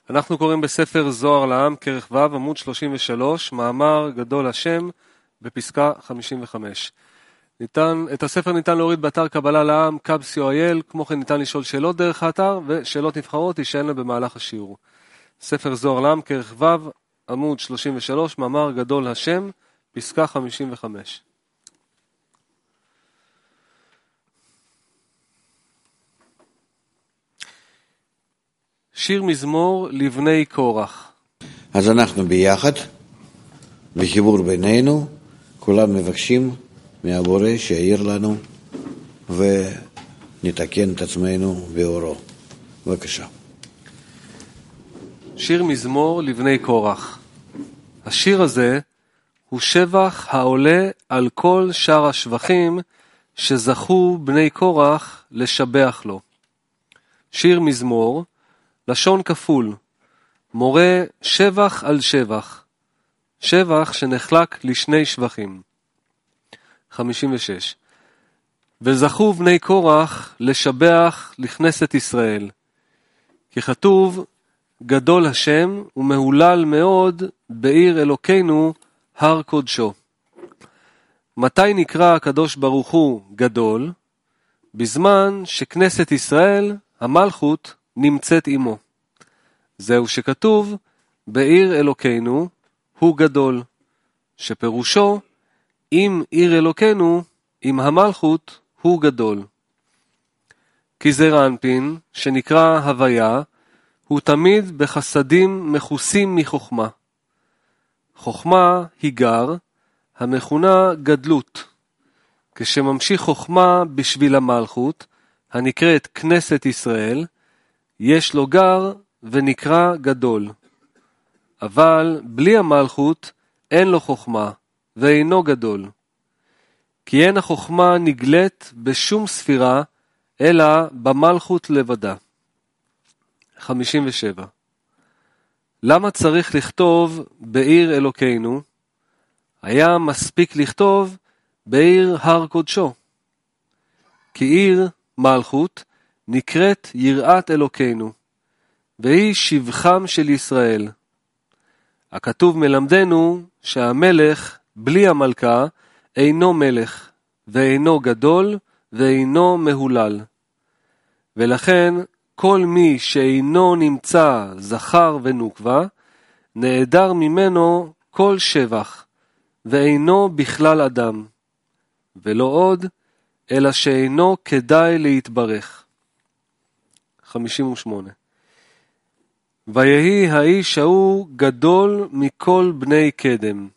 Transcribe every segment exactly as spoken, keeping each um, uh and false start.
אנחנו קוראים בספר זוהר לעם, כרך ו', עמוד שלושים ושלוש, מאמר גדול השם, בפסקה חמישים וחמש. ניתן, את הספר ניתן להוריד באתר קבלה לעם, קאב סי או איי אל, כמו כן ניתן לשאול שאלות דרך האתר, ושאלות נבחרות יישאלנה במהלך השיעור. ספר זוהר לעם, כרך ו', עמוד שלושים ושלוש, מאמר גדול השם, פסקה חמישים וחמש. שיר מזמור לבני קורח. אז אנחנו ביחד, בחיבור בינינו, כולם מבקשים מהבורא שיעיר לנו ונתקן את עצמנו באורו. בבקשה. שיר מזמור לבני קורח. השיר הזה הוא שבח העולה על כל שאר השבחים שזכו בני קורח לשבח לו. שיר מזמור, לשון כפול, מורה שבח על שבח, שבח שנחלק לשני שבחים. חמישים ושש. וזכו בני קורח לשבח לכנסת ישראל, כי כתוב גדול השם ומהולל מאוד בעיר אלוקינו הר קודשו. מתי נקרא הקדוש ברוך הוא גדול? בזמן שכנסת ישראל, המלכות, נמצאת עמו. זהו שכתוב בעיר אלוקינו הוא גדול, שפירושו אם עיר אלוקינו, אם המלכות הוא גדול. כי זעיר אנפין, שנקרא הוויה, הוא תמיד בחסדים מחוסים מחוכמה. חוכמה היא גר, המכונה גדלות. כשממשיך חוכמה בשביל המלכות, הנקראת כנסת ישראל, יש לו גר ונקרא גדול. אבל בלי המלכות אין לו חוכמה ואינו גדול. כי אין החוכמה נגלית בשום ספירה אלא במלכות לבדה. חמישים ושבע. למה צריך לכתוב בעיר אלוקינו? היה מספיק לכתוב בעיר הר קודשו. כי עיר מלכות נקראת יראת אלוקינו, והיא שבחם של ישראל. הכתוב מלמדנו שהמלך בלי המלכה אינו מלך, ואינו גדול, ואינו מהולל. ולכן כל מי שאינו נמצא זכר ונוקבה, נעדר ממנו כל שבח, ואינו בכלל אדם. ולא עוד, אלא שאינו כדאי להתברך. חמישים ושמונה. ויהי האיש ההוא גדול מכל בני קדם.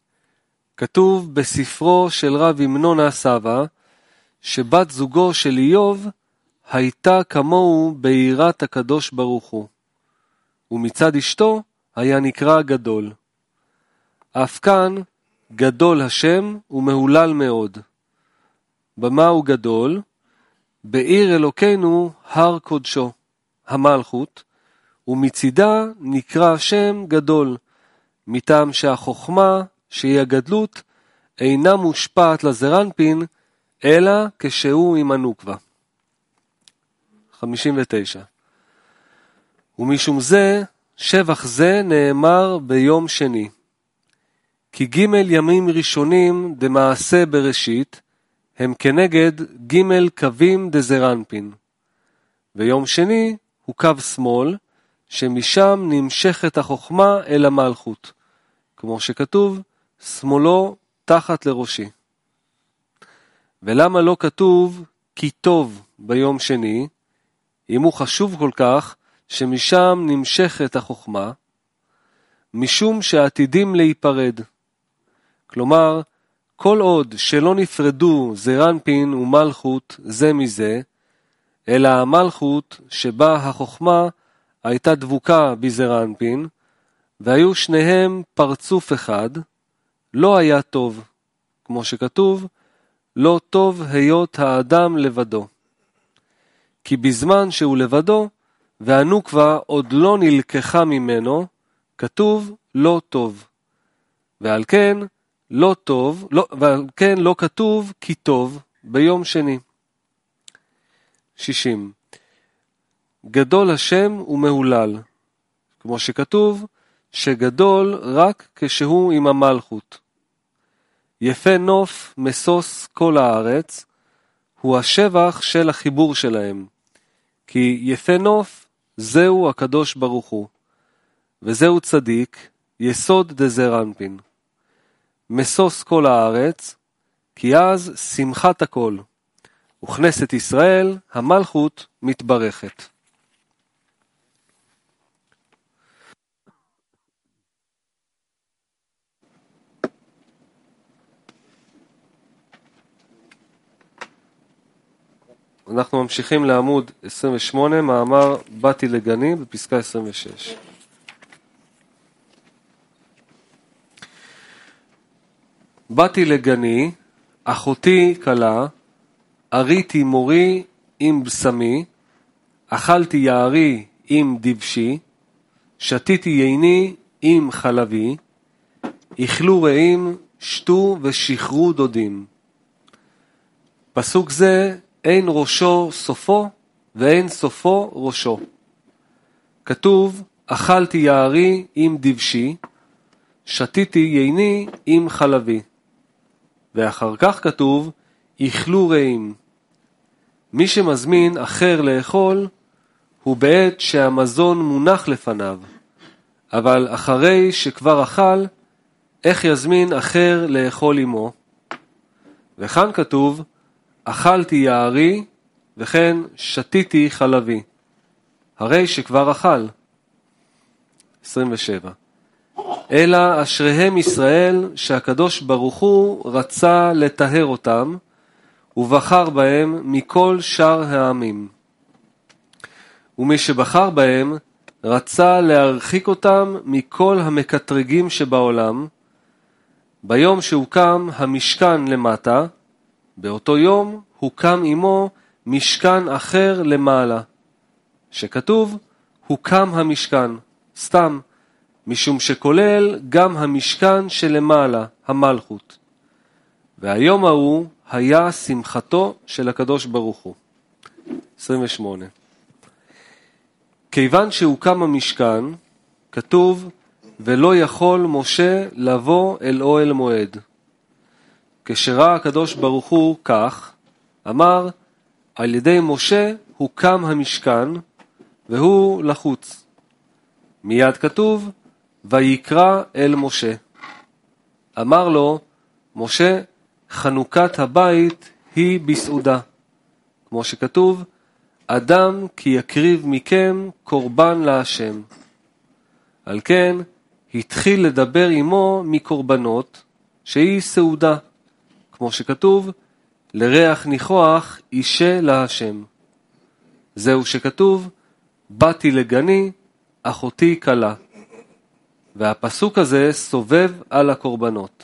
כתוב בספרו של רב ימנון הסבא, שבת זוגו של איוב הייתה כמוהו ביראת הקדוש ברוך הוא, ומצד אשתו היה נקרא גדול. אף כאן גדול השם ומהולל מאוד. במה הוא גדול? בעיר אלוקינו הר קודשו, המלכות, ומצידה נקרא השם גדול, מטעם שהחוכמה, שהיא הגדלות, אינה מושפעת לזעיר אנפין, אלא כשהוא עם הנוקבה. חמישים ותשע. ומשום זה, שבח זה נאמר ביום שני. כי ג' ימים ראשונים דמעשה בראשית, הם כנגד ג' קווים דזעיר אנפין. ויום שני הוא קו שמאל, שמשם נמשכת החוכמה אל המלכות, כמו שכתוב, שמאלו תחת לראשי. ולמה לא כתוב כי טוב ביום שני, אם הוא חשוב כל כך, שמשם נמשכת החוכמה? משום שעתידים להיפרד. כלומר, כל עוד שלא נפרדו זעיר אנפין ומלכות זה מזה, אלא המלכות שבה החוכמה הייתה דבוקה בזעיר אנפין, והיו שניהם פרצוף אחד, לא היה טוב, כמו שכתוב, לא טוב היות האדם לבדו. כי בזמן שהוא לבדו, והנוקבה עוד לא נלקחה ממנו, כתוב לא טוב. ועל כן לא טוב, לא, ועל כן לא כתוב כי טוב ביום שני. שישים. גדול השם ומהולל. כמו שכתוב שגדול רק כשהוא עם המלכות. יפה נוף משוש כל הארץ, הוא השבח של החיבור שלהם, כי יפה נוף זהו הקדוש ברוך הוא, וזהו צדיק, יסוד דזר אנפין. משוש כל הארץ, כי אז שמחת הכל, וכנסת ישראל המלכות מתברכת. אנחנו ממשיכים לעמוד עשרים ושמונה, מאמר באתי לגני בפסקה עשרים ושש. באתי לגני, אחותי כלה, אריתי מורי עם בשמי, אכלתי יערי עם דבשי, שתיתי ייני עם חלבי, איכלו רעים, שתו ושחרו דודים. פסוק זה אין ראשו סופו ואין סופו ראשו. כתוב אכלתי יערי עם דבשי, שתיתי ייני עם חלבי. ואחר כך כתוב איכלו רעים. מי שמזמין אחר לאכול הוא בעת שהמזון מונח לפניו, אבל אחרי שכבר אכל, איך יזמין אחר לאכול עמו? וכאן כתוב אכלתי יערי וכן שתיתי חלבי, הרי שכבר אכל. עשרים ושבע. אלא אשריהם ישראל שהקדוש ברוך הוא רצה לטהר אותם, ובחר בהם מכל שאר העמים. ומי שבחר בהם רצה להרחיק אותם מכל המקטרגים שבעולם. ביום שהוקם המשכן למטה, באותו יום הוקם עמו משכן אחר למעלה, שכתוב הוקם המשכן, סתם, משום שכולל גם המשכן שלמעלה, המלכות. והיום ההוא היה שמחתו של הקדוש ברוך הוא. עשרים ושמונה. כיוון שהוקם המשכן, כתוב ולא יכול משה לבוא אל אוהל מועד. כשראה הקדוש ברוך הוא כך, אמר על ידי משה הוקם המשכן והוא לחוץ. מיד כתוב ויקרא אל משה. אמר לו משה חנוכת הבית היא בסעודה, כמו שכתוב אדם כי יקריב מכם קורבן להשם. על כן התחיל לדבר עמו מקורבנות שהיא סעודה, כמו שכתוב לריח ניחוח אישה להשם. זהו שכתוב באתי לגני אחותי כלה. והפסוק הזה סובב על הקורבנות.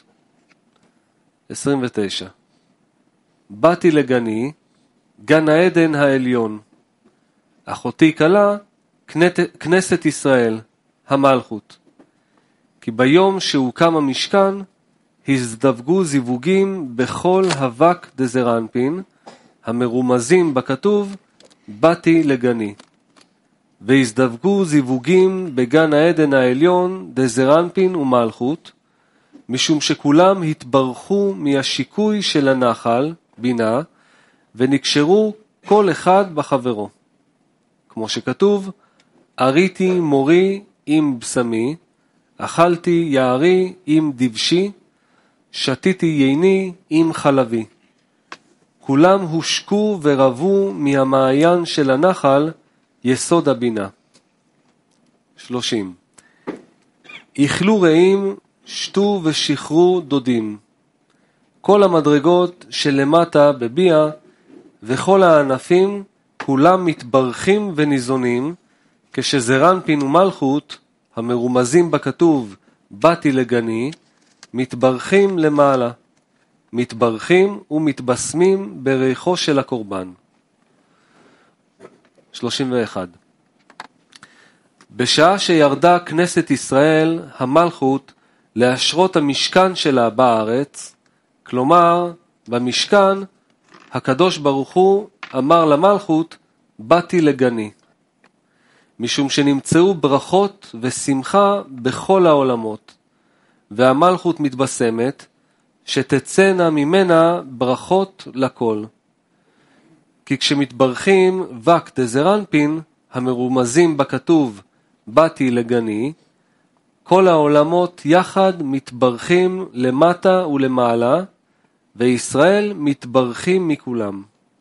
עשרים ותשע. באתי לגני, גן העדן העליון. אחותי כלה, כנסת ישראל, המלכות. כי ביום שהוקם המשכן, הזדווגו זיווגים בכל אבק דזר אנפין, המרומזים בכתוב, באתי לגני. והזדווגו זיווגים בגן העדן העליון דזר אנפין ומלכות, משום שכולם התברכו מהשיקוי של הנחל, בינה, ונקשרו כל אחד בחברו. כמו שכתוב, אריתי מורי עם בשמי, אכלתי יערי עם דבשי, שתיתי ייני עם חלבי. כולם הושקו ורבו מהמעיין של הנחל, יסוד הבינה. שלושים. איכלו רעים, שתו ושחרו דודים. כל המדרגות שלמטה בביאה וכל הענפים כולם מתברכים וניזונים, כשזר אנפין ומלכות המרומזים בכתוב באתי לגני מתברכים למעלה, מתברכים ומתבשמים בריחו של הקורבן. שלושים ואחת. בשעה שירדה כנסת ישראל המלכות להשרות המשכן שלה בארץ, כלומר במשכן הקדוש ברוך הוא אמר למלכות באתי לגני. משום שנמצאו ברכות ושמחה בכל העולמות, והמלכות מתבשמת, שתצאנה ממנה ברכות לכל. כי כשמתברכים וק דזרנפין, המרומזים בכתוב באתי לגני, כל העולמות יחד מתברכים למטה ולמעלה, וישראל מתברכים מכולם.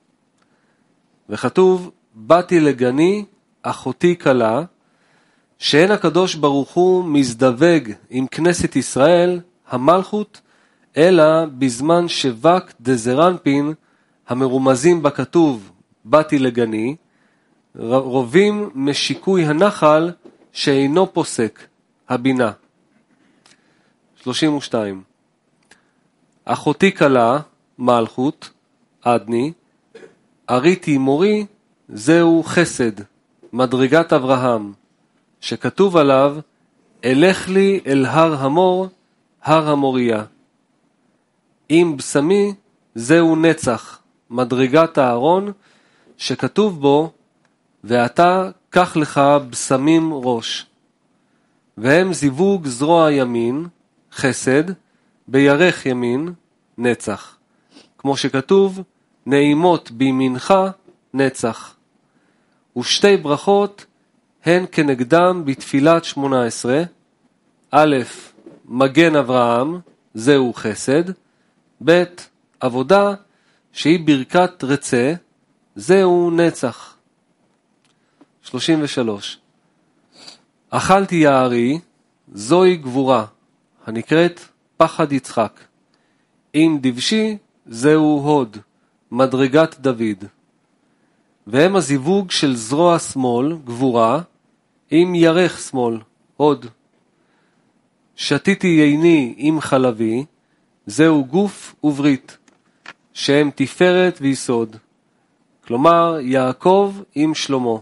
וכתוב באתי לגני אחותי קלה, שאין הקדוש ברוך הוא מזדווג עם כנסת ישראל, המלכות, אלא בזמן שווק דזרנפין, המרומזים בכתוב באתי לגני, רובים משיקוי הנחל שאינו פוסק, הבינה. שלושים ושתיים. אחותי קלה, מלכות, עדני, אריתי מורי, זהו חסד, מדרגת אברהם, שכתוב עליו, אלך לי אל הר המור, הר המוריה. אם בשמי, זהו נצח, מדרגת הארון, שכתוב בו, ואתה קח לך בשמים ראש. והם זיווג זרוע ימין, חסד, בירך ימין, נצח. כמו שכתוב, נעימות בימינך, נצח. ושתי ברכות הן כנגדם בתפילת שמונה עשרה, א', מגן אברהם, זהו חסד, ב', עבודה, שהיא ברכת רצה, זהו נצח. שלושים ושלוש. אכלתי יערי, זוהי גבורה, הנקראת פחד יצחק. אם דבשי, זהו הוד, מדרגת דוד. והם הזיווג של זרוע שמאל, גבורה, עם ירך שמאל, הוד. שתיתי ייני עם חלבי, זהו גוף וברית, שהם תפארת ויסוד. כלומר, יעקב עם שלמה.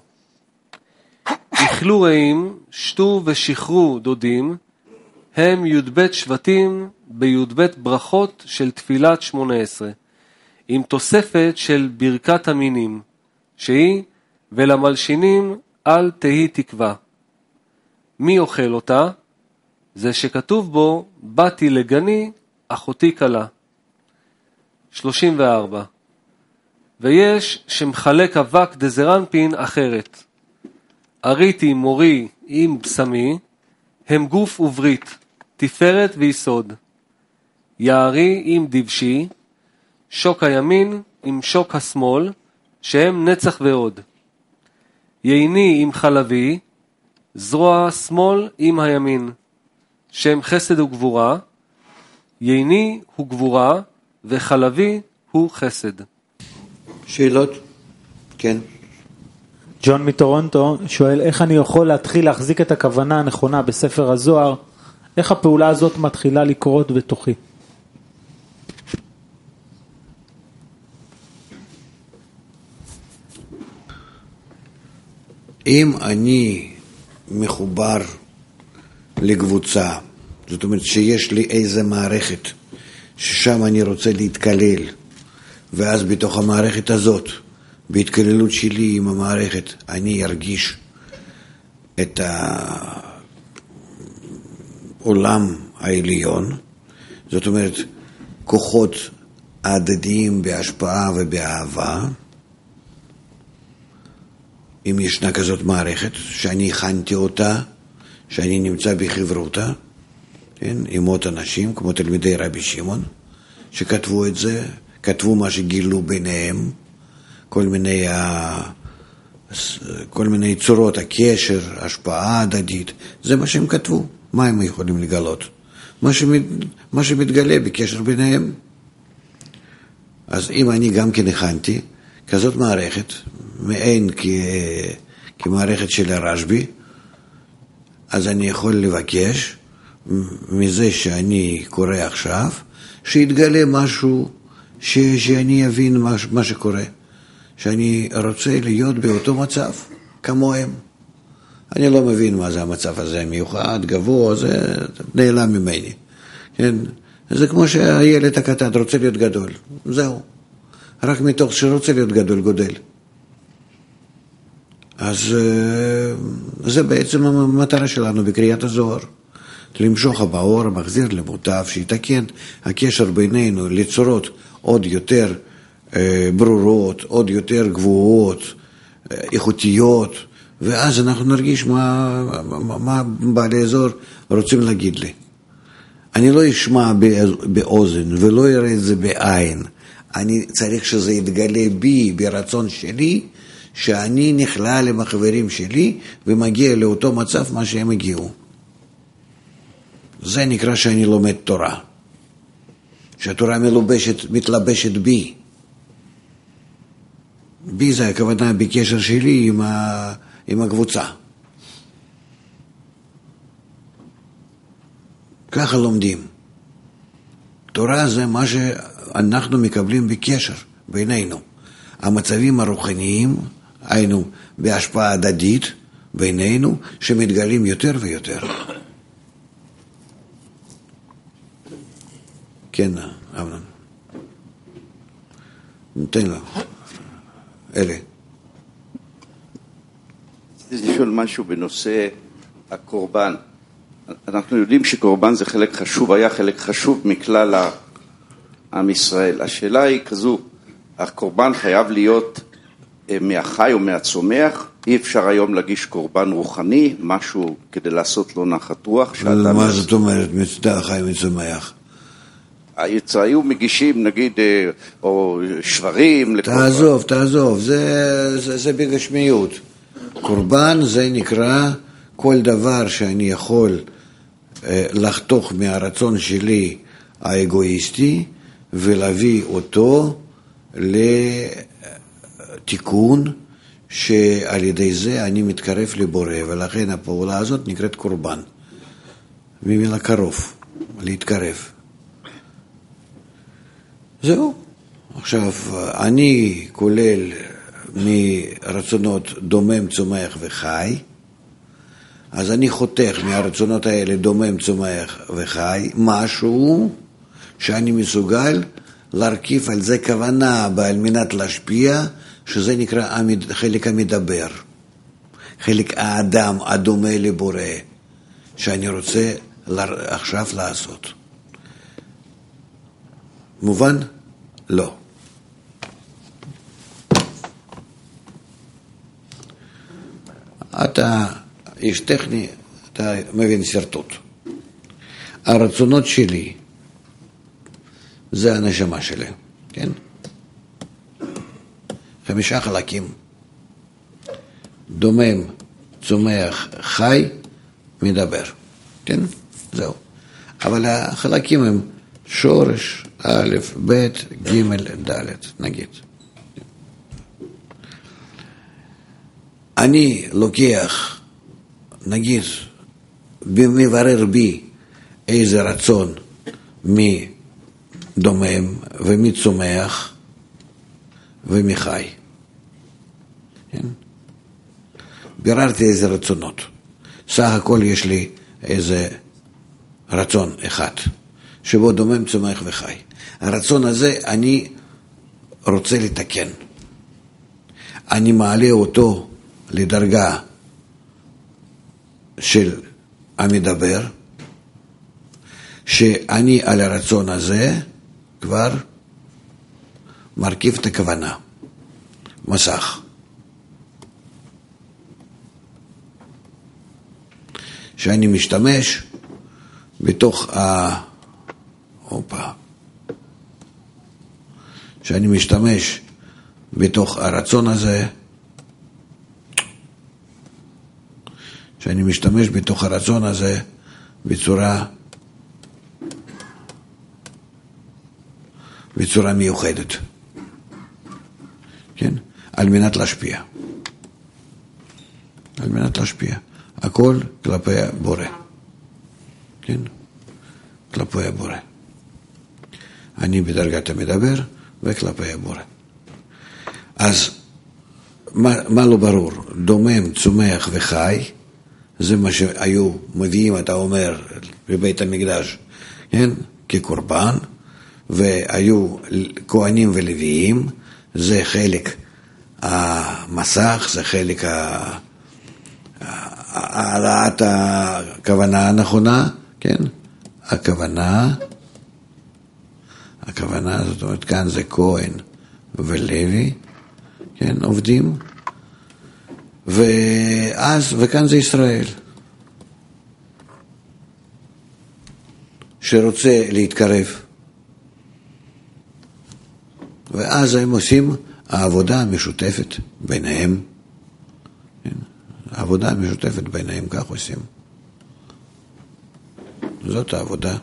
איכלו רעים, שתו ושחרו דודים, הם י"ב שבטים בי"ב ברכות של תפילת שמונה עשרה, עם תוספת של ברכת המינים, שהיא ולמלשינים אל תהי תקווה. מי אוכל אותה? זה שכתוב בו באתי לגני אחותי קלה. שלושים וארבע. ויש שמחלק אבק דזרנפין אחרת. אריתי מורי עם בשמי, הם גוף וברית, תפארת ויסוד. יערי עם דבשי, שוק הימין עם שוק השמאל, שהם נצח ועוד. ייני עם חלבי, זרוע שמאל עם הימין, שהם חסד וגבורה. ייני הוא גבורה, וחלבי הוא חסד. שאלות? כן. ג'ון מטורונטו שואל, איך אני יכול להתחיל להחזיק את הכוונה הנכונה בספר הזוהר? איך הפעולה הזאת מתחילה לקרות בתוכי? אם אני מחובר לקבוצה, זאת אומרת שיש לי איזה מערכת ששם אני רוצה להתקלל, ואז בתוך המערכת הזאת, בהתקללות שלי עם המערכת, אני ארגיש את העולם העליון, זאת אומרת כוחות הדדיים בהשפעה ובאהבה. אם ישנה כזאת מערכת שאני הכנתי אותה, שאני נמצא בחברותה, כן, עם עוד אנשים כמו תלמידי רבי שמעון שכתבו את זה, כתבו מה שגילו ביניהם, כל מיני, כל מיני צורות, הקשר, השפעה הדדית, זה מה שהם כתבו. מה הם יכולים לגלות? מה, שמת, מה שמתגלה בקשר ביניהם. אז אם אני גם כן הכנתי כזאת מערכת, מעין כ... כמערכת של הרשב"י, אז אני יכול לבקש מזה שאני קורא עכשיו, שיתגלה משהו ש... שאני אבין מה, מה שקורה. שאני רוצה להיות באותו מצב כמוהם. אני לא מבין מה זה המצב הזה, מיוחד, גבוה, זה נעלם ממני. כן? זה כמו שהילד הקטן רוצה להיות גדול. זהו. רק מתוך שרוצה להיות גדול גודל. אז זה בעצם המטרה שלנו בקריאת הזוהר. למשוך הבאור, מחזיר למוטב, שיתקן הקשר בינינו לצורות עוד יותר ברורות, עוד יותר גבוהות, איכותיות, ואז אנחנו נרגיש מה, מה בעלי אזור רוצים להגיד לי. אני לא אשמע באוזן ולא אראה את זה בעין. אני צריך שזה יתגלה בי, ברצון שלי, שאני נכלל עם החברים שלי ומגיע לאותו מצב מה שהם הגיעו. זה נקרא שאני לומד תורה. שהתורה מלובשת, מתלבשת בי. בי זה הכוונה בקשר שלי עם, ה, עם הקבוצה. ככה לומדים. תורה זה מה שאנחנו מקבלים בקשר בינינו. המצבים הרוחניים, היינו בהשפעה הדדית בינינו, שמתגלים יותר ויותר. כן, אמנון. ניתן לו. אלה. רציתי לשאול משהו בנושא הקורבן. אנחנו יודעים שקורבן זה חלק חשוב, היה חלק חשוב מכלל עם ישראל. השאלה היא כזו, הקורבן חייב להיות מהחי או מהצומח? אי אפשר היום להגיש קורבן רוחני, משהו כדי לעשות לו נחת רוח? מה זאת אומרת, מהחי מצומח? היו מגישים, נגיד, או שברים. תעזוב, תעזוב, זה, זה, זה בגשמיות. קורבן זה נקרא כל דבר שאני יכול לחתוך מהרצון שלי האגואיסטי ולהביא אותו לתיקון שעל ידי זה אני מתקרב לבורא, ולכן הפעולה הזאת נקראת קורבן. ממילה קרוב, להתקרב. זהו. עכשיו, אני כולל מרצונות דומם, צומח וחי, אז אני חותך מהרצונות האלה דומם, צומח וחי, משהו שאני מסוגל להרכיב על זה כוונה על מנת להשפיע, שזה נקרא חלק המדבר, חלק האדם הדומה לבורא, שאני רוצה עכשיו לעשות. מובן? לא. אתה איש טכני, אתה מבין סרטוט. הרצונות שלי זה הנשמה שלי, כן? חמישה חלקים. דומם, צומח, חי, מדבר, כן? זהו. אבל החלקים הם שורש, א', ב', ג', ד', נגיד. אני לוקח, נגיד, מברר בי איזה רצון מדומם ומצומח ומחי. כן? ביררתי איזה רצונות. סך הכל יש לי איזה רצון אחד, שבו דומם, צומח וחי. הרצון הזה אני רוצה לתקן. אני מעלה אותו לדרגה של המדבר, שאני על הרצון הזה כבר מרכיב את הכוונה, מסך. שאני משתמש בתוך ה... אופה. שאני משתמש בתוך הרצון הזה, שאני משתמש בתוך הרצון הזה בצורה בצורה מיוחדת, כן? על מנת להשפיע, על מנת להשפיע, הכל כלפי הבורא, כן? כלפי הבורא. אני בדרגת המדבר וכלפי הבורא. אז מה, מה לא ברור? דומם, צומח וחי, זה מה שהיו מביאים, אתה אומר, בבית המקדש, כן? כקורבן, והיו כהנים ולוויים, זה חלק המסך, זה חלק העלאת הכוונה הנכונה, כן? הכוונה, הכוונה, זאת אומרת, כאן זה כהן ולוי, כן, עובדים, ואז, וכאן זה ישראל, שרוצה להתקרב, ואז הם עושים העבודה המשותפת ביניהם, כן? העבודה המשותפת ביניהם, כך עושים. זאת העבודה.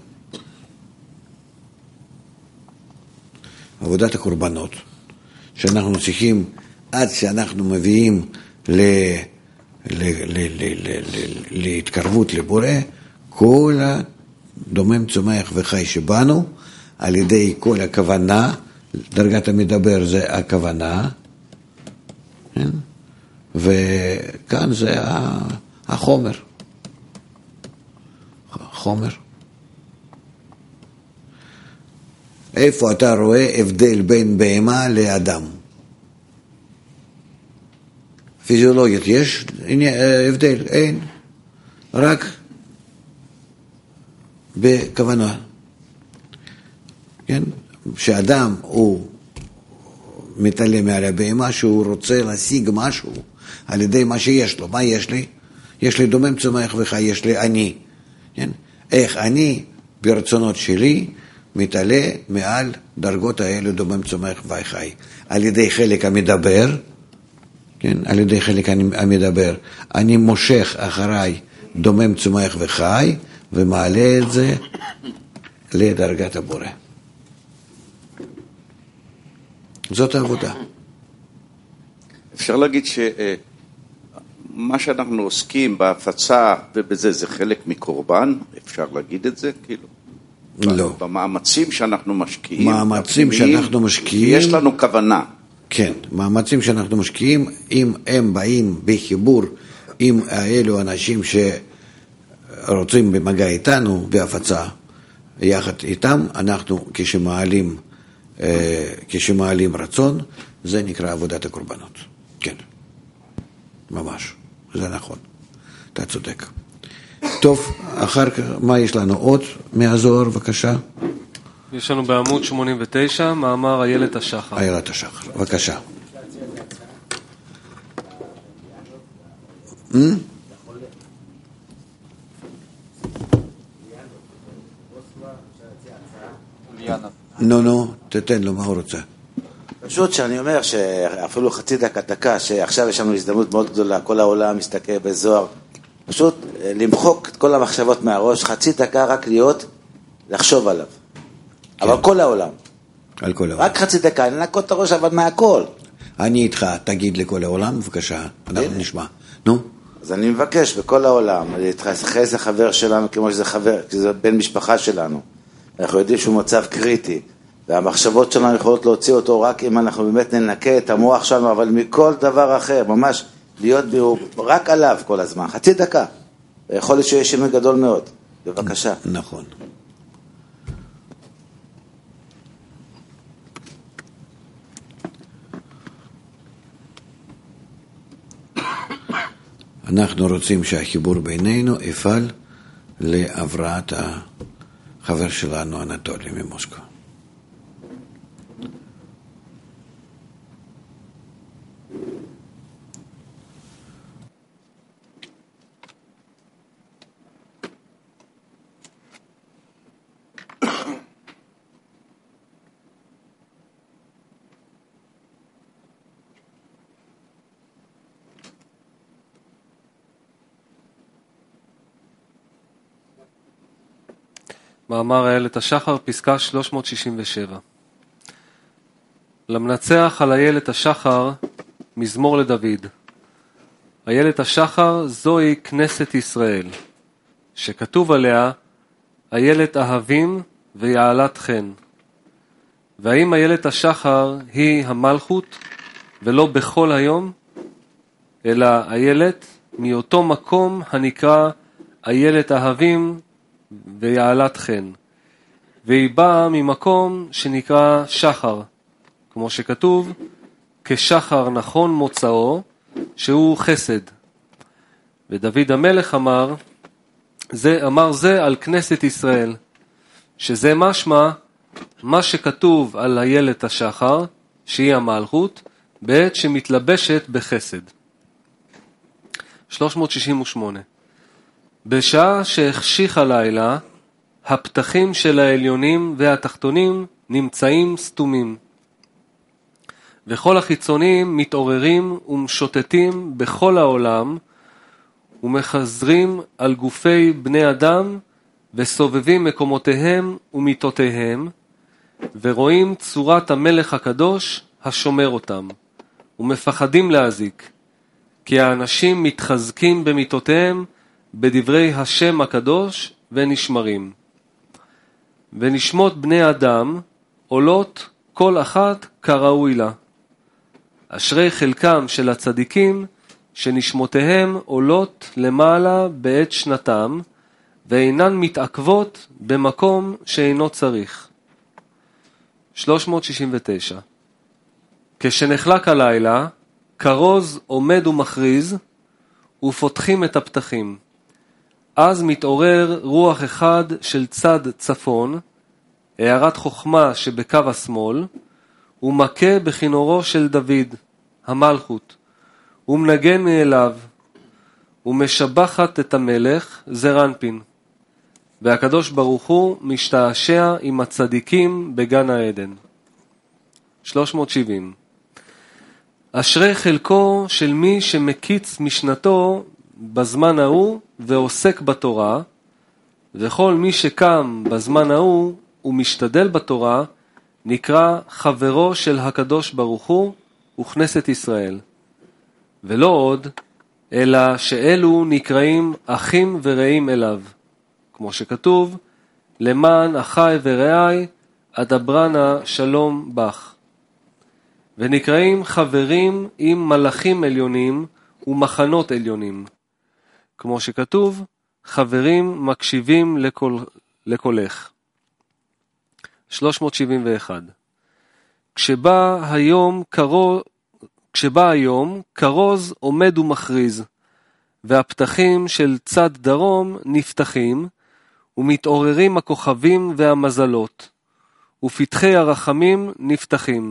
עבודת הקורבנות, שאנחנו צריכים, עד שאנחנו מביאים ל, ל, ל, ל, ל, ל, להתקרבות לבורא, כל הדומם צומח וחי שבנו, על ידי כל הכוונה, דרגת המדבר זה הכוונה, כן? וכאן זה החומר. חומר. איפה אתה רואה הבדל בין בהמה לאדם? פיזיולוגית יש הבדל? אין. רק בכוונה. כן? שאדם הוא מתעלה מעל הבהמה שהוא רוצה להשיג משהו על ידי מה שיש לו. מה יש לי? יש לי דומם צומח וחי, יש לי אני. כן? איך אני ברצונות שלי מתעלה מעל דרגות האלה דומם צומח וחי. על ידי חלק המדבר, כן? על ידי חלק המדבר, אני מושך אחריי דומם צומח וחי ומעלה את זה לדרגת הבורא. זאת העבודה. אפשר להגיד שמה שאנחנו עוסקים בהפצה ובזה זה חלק מקורבן, אפשר להגיד את זה כאילו? לא. במאמצים שאנחנו משקיעים. מאמצים שאנחנו משקיעים. יש לנו כוונה. כן, מאמצים שאנחנו משקיעים, אם הם באים בחיבור עם האלו אנשים שרוצים במגע איתנו בהפצה, יחד איתם, אנחנו כשמעלים כשמעלים רצון, זה נקרא עבודת הקורבנות. כן, ממש, זה נכון, אתה צודק. טוב, אחר כך, מה יש לנו עוד מהזוהר, בבקשה? יש לנו בעמוד שמונים ותשע, מאמר איילת השחר. איילת השחר, בבקשה. נו, נו, תתן לו מה הוא רוצה. פשוט שאני אומר שאפילו חצי דקה, דקה, שעכשיו יש לנו הזדמנות מאוד גדולה, כל העולם מסתכל בזוהר, פשוט למחוק את כל המחשבות מהראש, חצי דקה רק להיות, לחשוב עליו. אבל כל העולם. על כל העולם. רק חצי דקה, לנקות את הראש, אבל מהכל. אני איתך, תגיד לכל העולם, בבקשה, אנחנו נשמע. נו? אז אני מבקש בכל העולם, להתייחס לחבר שלנו כמו שזה חבר, כי זה בן משפחה שלנו. אנחנו יודעים שהוא מצב קריטי, והמחשבות שלנו יכולות להוציא אותו רק אם אנחנו באמת ננקה את המוח שלנו, אבל מכל דבר אחר, ממש להיות רק עליו כל הזמן, חצי דקה. יכול להיות שיש שינוי גדול מאוד. בבקשה. נכון. אנחנו רוצים שהחיבור בינינו יפעל להבראת החבר שלנו אנטולי ממוסקו. מאמר איילת השחר, פסקה שלוש מאות שישים ושבע. למנצח על איילת השחר, מזמור לדוד. איילת השחר זוהי כנסת ישראל, שכתוב עליה, איילת אהבים ויעלת חן. והאם איילת השחר היא המלכות, ולא בכל היום, אלא איילת מאותו מקום הנקרא איילת אהבים ויעלת חן, והיא באה ממקום שנקרא שחר, כמו שכתוב, כשחר נכון מוצאו, שהוא חסד. ודוד המלך אמר, זה, אמר זה על כנסת ישראל, שזה משמע מה שכתוב על איילת השחר, שהיא המלכות, בעת שמתלבשת בחסד. שלוש מאות שישים ושמונה. בשעה שהחשיך הלילה, הפתחים של העליונים והתחתונים נמצאים סתומים, וכל החיצונים מתעוררים ומשוטטים בכל העולם, ומחזרים על גופי בני אדם, וסובבים מקומותיהם ומיטותיהם, ורואים צורת המלך הקדוש השומר אותם, ומפחדים להזיק, כי האנשים מתחזקים במיטותיהם בדברי השם הקדוש ונשמרים. ונשמות בני אדם עולות כל אחת כראוי לה. אשרי חלקם של הצדיקים שנשמותיהם עולות למעלה בעת שנתם, ואינן מתעכבות במקום שאינו צריך. שלוש מאות שישים ותשע. כשנחלק הלילה, כרוז עומד ומכריז, ופותחים את הפתחים. אז מתעורר רוח אחד של צד צפון, הערת חוכמה שבקו השמאל, ומכה בכינורו של דוד, המלכות, ומנגן מאליו, ומשבחת את המלך, זרנפין. והקדוש ברוך הוא משתעשע עם הצדיקים בגן העדן. שלוש מאות שבעים. אשרי חלקו של מי שמקיץ משנתו בזמן ההוא ועוסק בתורה, וכל מי שקם בזמן ההוא ומשתדל בתורה, נקרא חברו של הקדוש ברוך הוא וכנסת ישראל. ולא עוד, אלא שאלו נקראים אחים ורעים אליו, כמו שכתוב, למען אחי ורעי אדברנה שלום בך. ונקראים חברים עם מלאכים עליונים ומחנות עליונים, כמו שכתוב, חברים מקשיבים לכל, לקולך. שלוש מאות שבעים ואחת. כשבא היום כרוז, כשבא היום כרוז עומד ומכריז, והפתחים של צד דרום נפתחים, ומתעוררים הכוכבים והמזלות, ופתחי הרחמים נפתחים.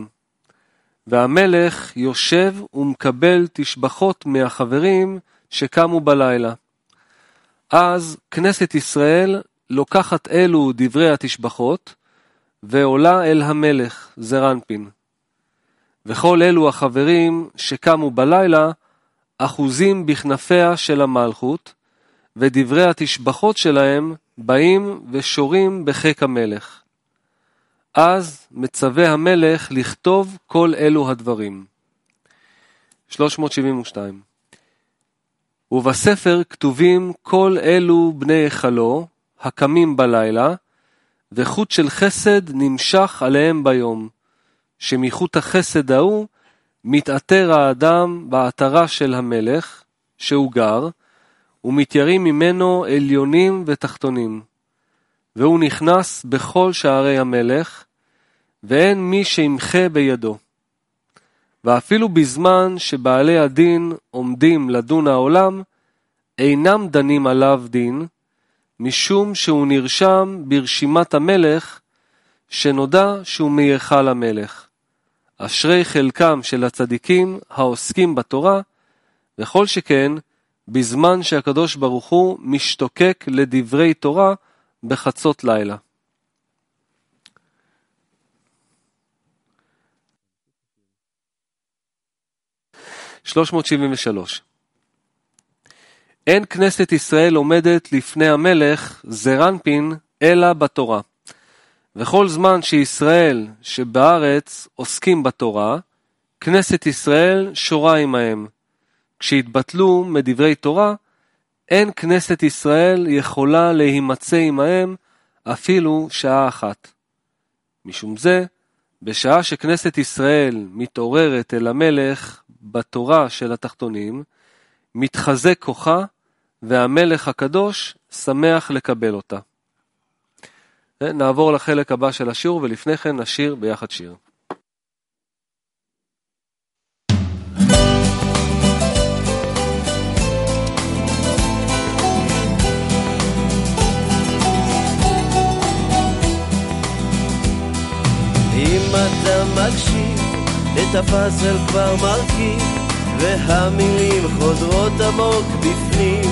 והמלך יושב ומקבל תשבחות מהחברים שקמו בלילה. אז כנסת ישראל לוקחת אלו דברי התשבחות, ועולה אל המלך זרנפין. וכל אלו החברים שקמו בלילה, אחוזים בכנפיה של המלכות, ודברי התשבחות שלהם באים ושורים בחיק המלך. אז מצווה המלך לכתוב כל אלו הדברים. שלוש מאות שבעים ושתיים. ובספר כתובים כל אלו בני היכלו, הקמים בלילה, וחוט של חסד נמשך עליהם ביום, שמחוט החסד ההוא מתעטר האדם בעטרה של המלך, שהוא גר, ומתיירים ממנו עליונים ותחתונים, והוא נכנס בכל שערי המלך, ואין מי שימחה בידו. ואפילו בזמן שבעלי הדין עומדים לדון העולם, אינם דנים עליו דין, משום שהוא נרשם ברשימת המלך, שנודע שהוא מייחל המלך. אשרי חלקם של הצדיקים העוסקים בתורה, וכל שכן, בזמן שהקדוש ברוך הוא משתוקק לדברי תורה בחצות לילה. שלוש מאות שבעים ושלוש. אין כנסת ישראל עומדת לפני המלך זרנפין אלא בתורה. וכל זמן שישראל שבארץ עוסקים בתורה, כנסת ישראל שורה עמהם. כשהתבטלו מדברי תורה, אין כנסת ישראל יכולה להימצא עמהם אפילו שעה אחת. משום זה, בשעה שכנסת ישראל מתעוררת אל המלך בתורה של התחתונים, מתחזק כוחה, והמלך הקדוש שמח לקבל אותה. נעבור לחלק הבא של השיעור, ולפני כן נשיר ביחד שיר. אתה מקשיב, את הפאזל כבר מרכיב, והמילים חודרות עמוק בפנים,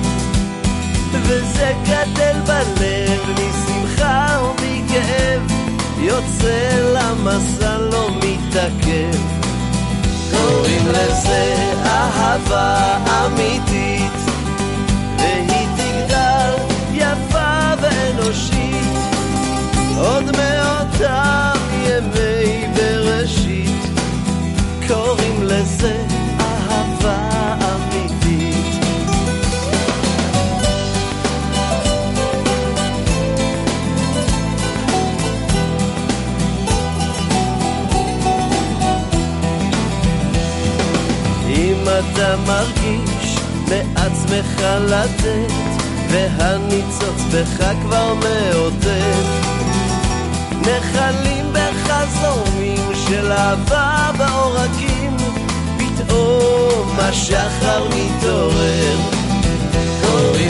וזה גדל בלב משמחה ומכאב, יוצא למסע לא מתעכב. קוראים לזה אהבה אמיתית, והיא תגדל יפה ואנושית, עוד מאותם ימי בראשית. קוראים לזה אהבה אמיתית. אם אתה מרגיש בעצמך לתת, והניצוץ בך כבר מאותת, נחלים בחזומים של אהבה בעורקים, פתאום השחר מתעורר. קוראים